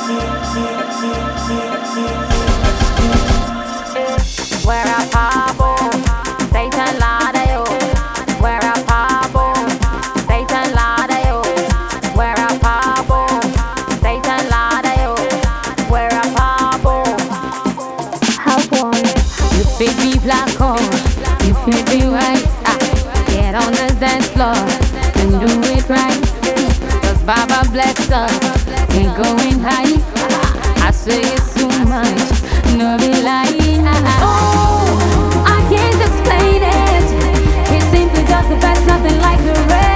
Where a pabo, Satan lada yo. Where a pabo, Satan lada yo. Where a pabo, Satan lada yo. Where a pabo. How boy, you fit be black or you fit be white. Get on the dance floor and do it right. 'Cause Baba bless us, ain't going high. I say it's too much, no be lying. Oh, I can't explain it. It's simply just the best, nothing like the rest.